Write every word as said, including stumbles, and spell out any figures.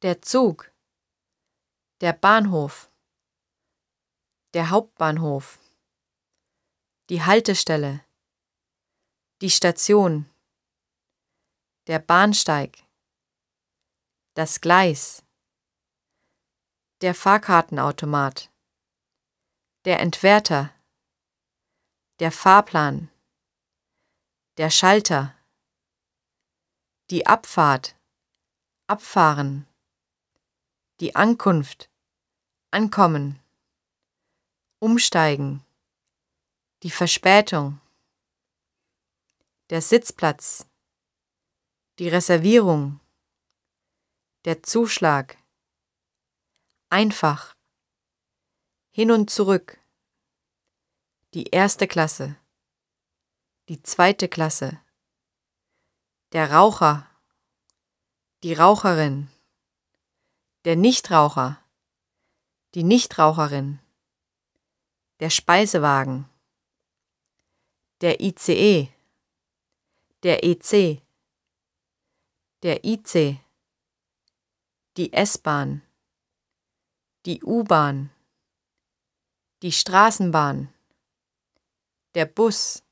der Zug, der Bahnhof, der Hauptbahnhof, die Haltestelle, die Station, der Bahnsteig, das Gleis, der Fahrkartenautomat, der Entwerter, der Fahrplan, der Schalter, die Abfahrt, abfahren, die Ankunft, ankommen, umsteigen, die Verspätung, der Sitzplatz, die Reservierung, der Zuschlag, einfach, hin und zurück, die erste Klasse, die zweite Klasse, der Raucher, die Raucherin, der Nichtraucher, die Nichtraucherin, der Speisewagen, der I C E, der E C, der I C, die S-Bahn, die U-Bahn, die Straßenbahn, der Bus,